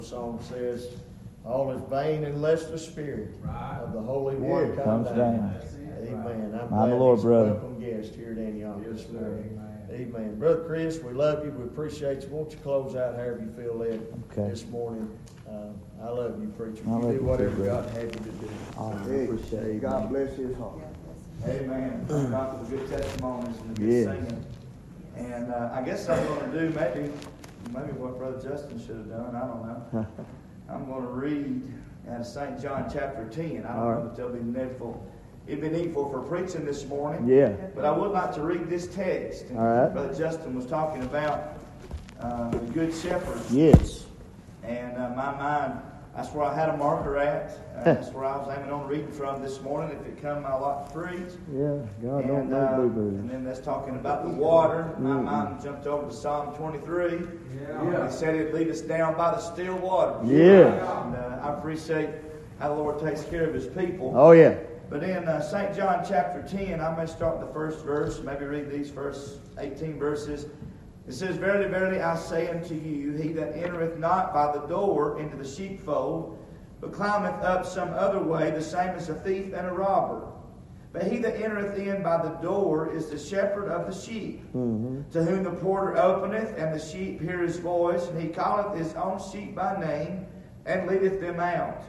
The song says, all is vain unless the Spirit of the Holy One comes down. Amen. I'm glad Lord, he's a brother. welcome guest here at Antioch this morning. Amen. Brother Chris, we love you. We appreciate you. Won't you close out however you feel led this morning? I love you, preacher. You do whatever God had you to do. Appreciate it. God bless his heart. Amen. Thank God for the good testimonies and the good singing. And I guess I'm going to do maybe what Brother Justin should have done. I don't know. I'm going to read out of St. John chapter 10. I don't know if it'll be needful. It'd be needful for preaching this morning. Yeah. But I would like to read this text. And Brother Justin was talking about the Good Shepherd. Yes. And my mind, that's where I had a marker at. That's where I was aiming on reading from this morning. If it come, I like to preach. Yeah, God don't know blueberries. And then that's talking about the water. My mind jumped over to Psalm 23. Yeah. He said he'd lead us down by the still waters. Yeah. And I appreciate how the Lord takes care of his people. Oh, yeah. But in St. John chapter 10, I may start the first verse, maybe read these first 18 verses. It says, Verily, verily, I say unto you, he that entereth not by the door into the sheepfold, but climbeth up some other way, the same is a thief and a robber. But he that entereth in by the door is the shepherd of the sheep, to whom the porter openeth, and the sheep hear his voice, and he calleth his own sheep by name, and leadeth them out.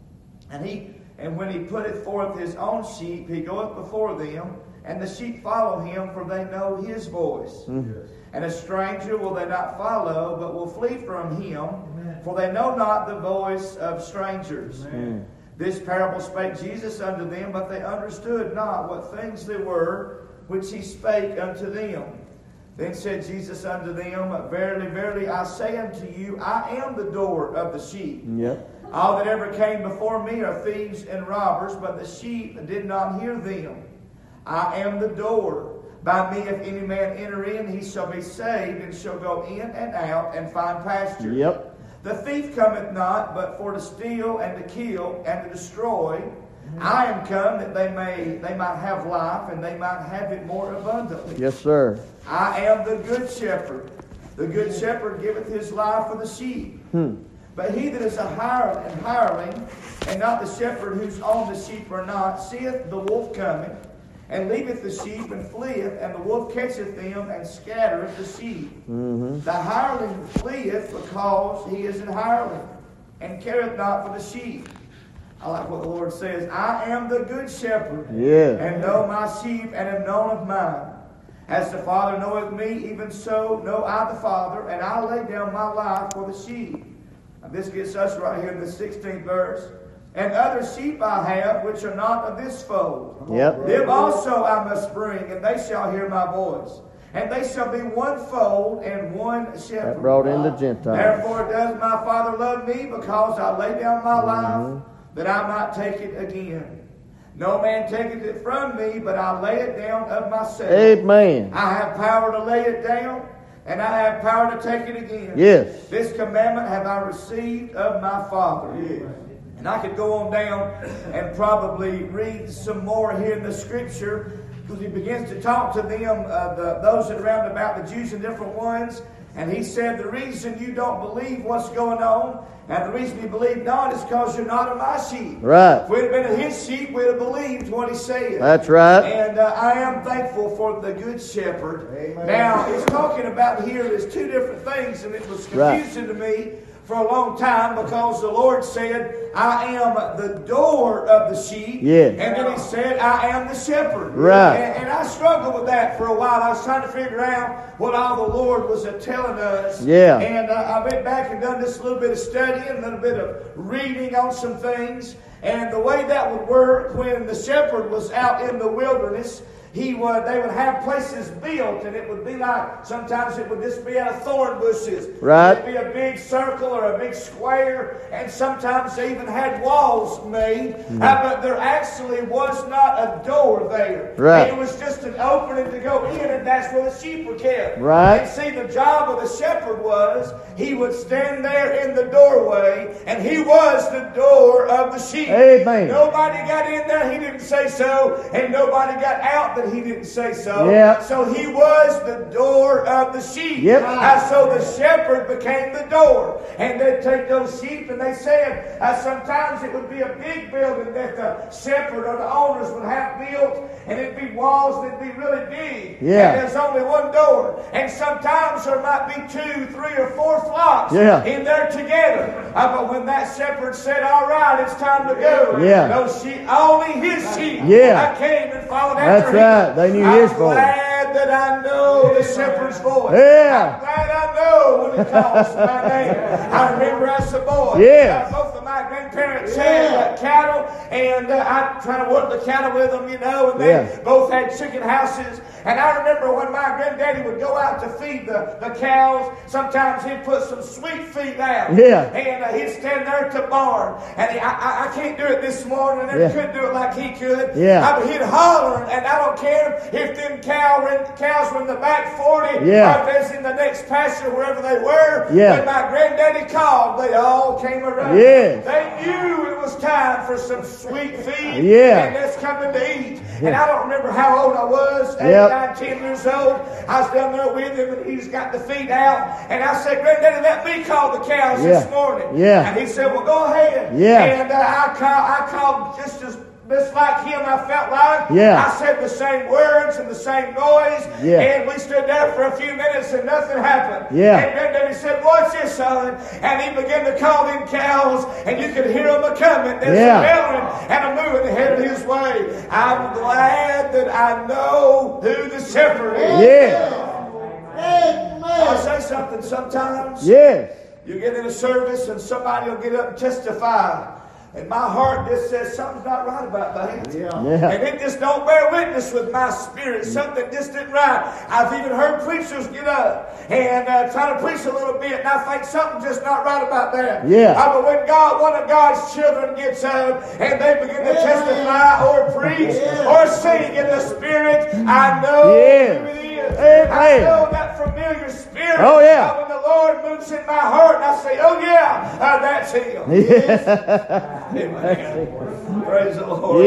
And when he putteth forth his own sheep, he goeth before them, and the sheep follow him, for they know his voice. And a stranger will they not follow, but will flee from him, for they know not the voice of strangers. This parable spake Jesus unto them, but they understood not what things they were which he spake unto them. Then said Jesus unto them, Verily, verily, I say unto you, I am the door of the sheep. All that ever came before me are thieves and robbers, but the sheep did not hear them. I am the door. By me, if any man enter in, he shall be saved, and shall go in and out, and find pasture. The thief cometh not, but for to steal, and to kill, and to destroy. I am come that they might have life, and they might have it more abundantly. Yes, sir. I am the good shepherd. The good shepherd giveth his life for the sheep. But he that is a hireling, and not the shepherd whose own the sheep are not, seeth the wolf coming, and leaveth the sheep, and fleeth, and the wolf catcheth them, and scattereth the sheep. The hireling fleeth, because he is an hireling, and careth not for the sheep. I like what the Lord says. I am the good shepherd, and know my sheep, and am known of mine. As the Father knoweth me, even so know I the Father, and I lay down my life for the sheep. Now this gets us right here in the 16th verse. And other sheep I have, which are not of this fold. Them also I must bring, and they shall hear my voice. And they shall be one fold and one shepherd. That brought in the Gentiles. Therefore does my Father love me, because I lay down my life, that I might take it again. No man taketh it from me, but I lay it down of myself. Amen. I have power to lay it down, and I have power to take it again. This commandment have I received of my Father. And I could go on down and probably read some more here in the Scripture, because he begins to talk to them, those that are round about, the Jews and different ones. And he said, the reason you don't believe what's going on, and the reason you believe not, is because you're not of my sheep. If we'd have been of his sheep, we'd have believed what he said. That's right. And I am thankful for the good shepherd. Now, it's talking about here, there's two different things, and it was confusing to me for a long time, because the Lord said, I am the door of the sheep. And then he said, I am the shepherd. And I struggled with that for a while. I was trying to figure out what all the Lord was telling us. And I went back and done this little bit of studying, a little bit of reading on some things. And the way that would work, when the shepherd was out in the wilderness, they would have places built, and it would be like, sometimes it would just be out of thorn bushes. It'd be a big circle or a big square, and sometimes they even had walls made, but there actually was not a door there. It was just an opening to go in, and that's where the sheep were kept. And see, the job of the shepherd was, he would stand there in the doorway, and he was the door of the sheep. Nobody got in there, he didn't say so, and nobody got out that but he didn't say so. Yep. So he was the door of the sheep. Yep. So the shepherd became the door. And they'd take those sheep, and they said sometimes it would be a big building that the shepherd or the owners would have built, and it'd be walls that'd be really big. Yeah. And there's only one door. And sometimes there might be 2, 3, or 4 flocks in there together. But when that shepherd said, all right, it's time to go, those sheep, only his sheep came and followed after him. That's right. They knew his voice. I'm glad that I know the shepherd's voice. Yeah. I'm glad I know when he calls my name. I remember as a boy. Yes. Both of my grandparents had cattle, and I tried to work the cattle with them, you know, and they both had chicken houses. And I remember when my granddaddy would go out to feed the cows, sometimes he'd put some sweet feed out. Yeah. And he'd stand there at the barn. And I can't do it this morning. I never could do it like he could. Yeah. He'd holler, and I don't care if them cows were in the back 40 or if they was in the next pasture, wherever they were. When my granddaddy called, they all came around. Yes. They knew it was time for some sweet feed. Yeah. And that's coming to eat. And I don't remember how old I was. 9, 10 years old. I was down there with him, and he's got the feed out. And I said, Granddaddy, let me call the cows this morning. And he said, well, go ahead. And I called just like him, I felt like. I said the same words and the same noise. And we stood there for a few minutes and nothing happened. And Granddaddy said, what's this, son? And he began to call them cows, and you could hear them a-coming. They're smelling and a-moving ahead of his way. I'm glad that I know who the shepherd is. I'll say something sometimes. You get in a service and somebody will get up and testify. And my heart just says something's not right about that. And it just don't bear witness with my spirit. Something just isn't right. I've even heard preachers get up and try to preach a little bit, and I think something's just not right about that. But when one of God's children gets up and they begin to testify or preach or sing in the spirit, I know who it is. I know that familiar spirit. When the Lord moves in my heart, and I say, oh that's him. Amen. Praise the Lord.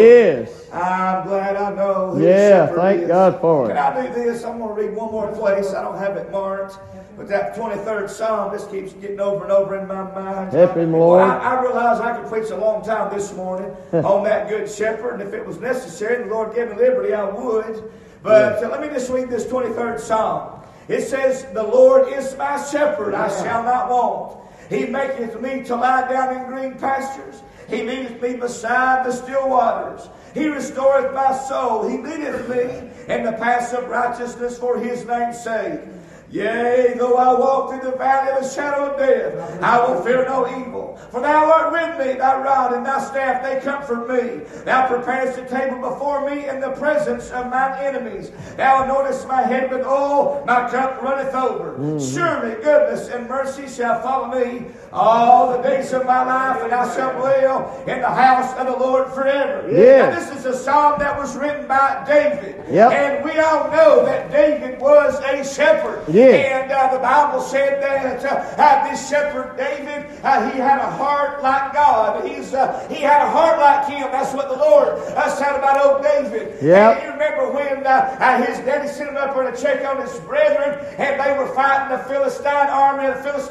I'm glad I know who thank God for it. Can I do this? I'm going to read one more place. I don't have it marked. But that 23rd Psalm just keeps getting over and over in my mind. Help him, Lord. Well, I realize I could preach a long time this morning on that good shepherd. And if it was necessary, the Lord gave me liberty, I would. But let me just read this 23rd Psalm. It says, the Lord is my shepherd, I shall not want. He maketh me to lie down in green pastures. He leadeth me beside the still waters. He restoreth my soul. He leadeth me in the paths of righteousness for his name's sake. Yea, though I walk through the valley of the shadow of death, I will fear no evil. For thou art with me, thy rod and thy staff, they comfort me. Thou preparest a table before me in the presence of mine enemies. Thou anointest my head with oil, my cup runneth over. Surely goodness and mercy shall follow me all the days of my life, and I shall dwell in the house of the Lord forever. Now, this is a psalm that was written by David. And we all know that David was a shepherd. And the Bible said that this shepherd David, he had a heart like God. He had a heart like him. That's what the Lord said about old David. And you remember when his daddy sent him up there to check on his brethren, and they were fighting the Philistine army,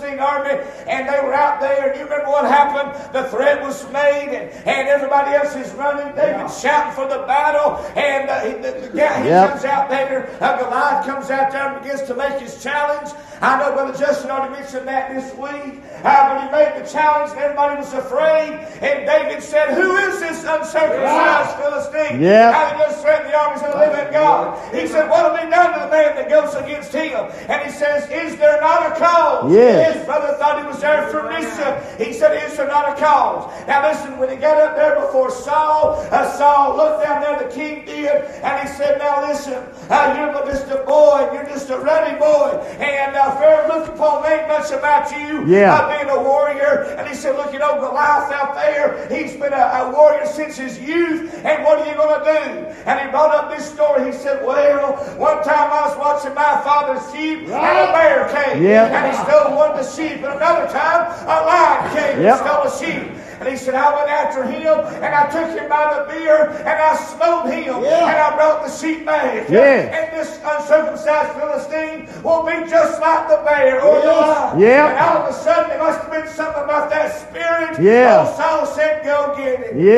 and they were out there. And you remember what happened? The threat was made, and everybody else is running. David's shouting for the battle, and he comes out there. Goliath comes out there and begins to make his challenge. I know Brother Justin already mentioned that this week. But he made the challenge, and everybody was afraid. And David said, who is this uncircumcised Philistine? How he just threatened the armies of the living God. He said, what have we done to the man that goes against him? And he says, is there not a cause? His brother thought he was there for mischief. He said, is there not a cause? Now listen, when he got up there before Saul, Saul looked down there, the king did, and he said, now listen, you're just a boy, you're just a ruddy boy, and Pharaoh looked upon ain't much about you being a warrior. And he said, look, Goliath out there, he's been a warrior since his youth, and what are you going to do? And he brought up this story. He said, well, one time I was watching my father's sheep, and a bear came, and he stole one of the sheep, and another time a lion came and stole a sheep. And he said, I went after him, and I took him by the beard, and I smote him, and I brought the sheep back. And this uncircumcised Philistine will be just like the bear or the lion. And all of a sudden, there must have been something about that spirit. Old Saul said, go get him.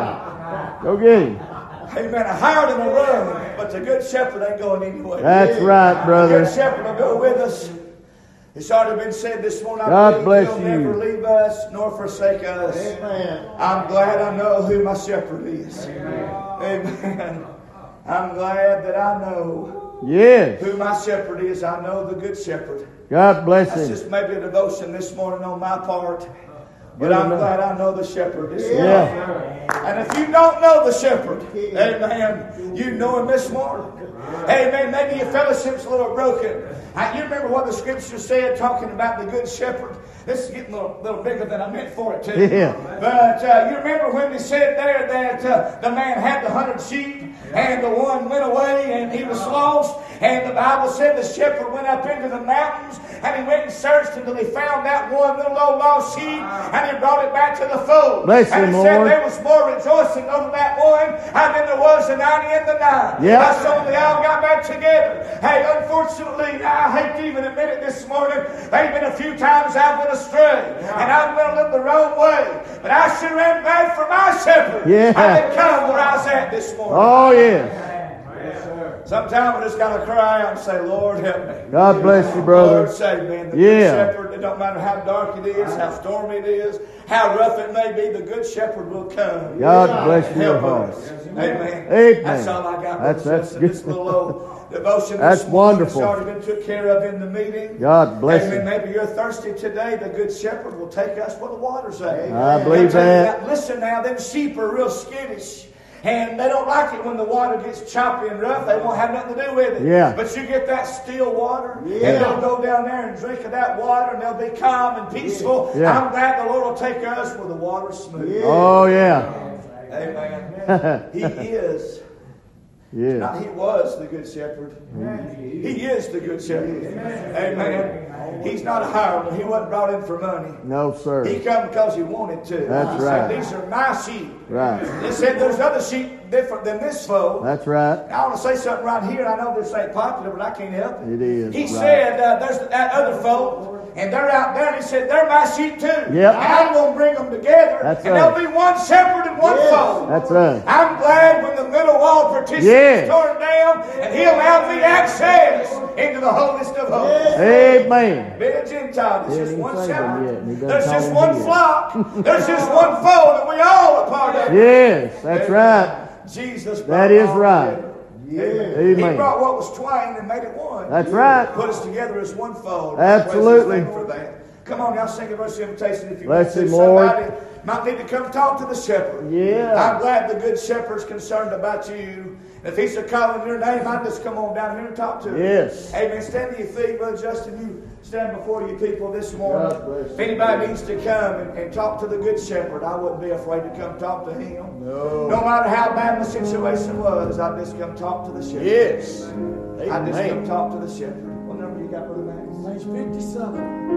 Go get him. Amen. I hired him to run, but the good shepherd ain't going anywhere. That's right, brother. The good shepherd will go with us. It's already been said this morning. God bless He'll you. never leave us nor forsake us. Amen. I'm glad I know who my shepherd is. Amen. I'm glad that I know who my shepherd is. I know the good shepherd. God bless That's him. just maybe a devotion this morning on my part. But I'm glad I know the shepherd this morning. And if you don't know the shepherd, amen, you know him this morning. Amen. Maybe your fellowship's a little broken. You remember what the scripture said talking about the good shepherd? This is getting a little bigger than I meant for it to. But you remember when we said there that the man had the 100 sheep and the one went away and he was lost. And the Bible said the shepherd went up into the mountains and he went and searched until he found that one little old lost sheep and he brought it back to the fold. Bless and him, he said Lord. there was more rejoicing over that one than there was the 90 and the 9. That's when they all got back together. Hey, unfortunately, I hate to even admit it this morning, there have been a few times I've went astray and I've went a little the wrong way. But I sure am glad for my shepherd. I had come where I was at this morning. Oh, yes. Sometimes I just got to cry out and say, Lord, help me. God bless you, brother. Lord, save me. And the good shepherd, it don't matter how dark it is, how stormy it is, how rough it may be, the good shepherd will come. God bless you. Help us. Amen. That's all I got. That's good. This little old devotion that's this morning wonderful. has already been took care of in the meeting. God bless you. Maybe you're thirsty today. The good shepherd will take us where the water's at. I believe that. Listen now, them sheep are real skittish. And they don't like it when the water gets choppy and rough. They won't have nothing to do with it. But you get that still water, and they'll go down there and drink of that water, and they'll be calm and peaceful. I'm glad the Lord will take us where the water's smooth. Oh, yeah. Amen. He is. Not he was the good shepherd. He is the good shepherd. Amen. He's not a hireling. He wasn't brought in for money. No, sir. He come because he wanted to. That's right. Said, these are my sheep. Right. He said there's other sheep different than this fold. That's right. I want to say something right here. I know this ain't popular, but I can't help it. It is. He said there's that other fold. And they're out there, and he said, they're my sheep too. And I'm going to bring them together. That's and right. there'll be one shepherd and one fold. That's right. I'm glad when the middle wall partition is torn down, and he'll have me access into the holiest of holies. Amen. Being a Gentile, there's just one shepherd. There's just one flock. There's just one fold, and we all are part of it. Yes, that's right. Jesus brought that is right. Amen. He brought what was twain and made it one. That's right. Put us together as one fold. Absolutely. For that. Come on now, sing a verse of invitation if you Bless want to. him, Lord. Somebody might need to come talk to the shepherd. I'm glad the good shepherd's concerned about you. If he's calling your name, I'd just come on down here and talk to him. Amen. Stand to your feet, Brother Justin. You stand before you people this morning. If anybody needs to come and talk to the good shepherd, I wouldn't be afraid to come talk to him. No matter how bad the situation was, I'd just come talk to the shepherd. I'd just come talk to the shepherd. What number you got, Brother Max? Page 57.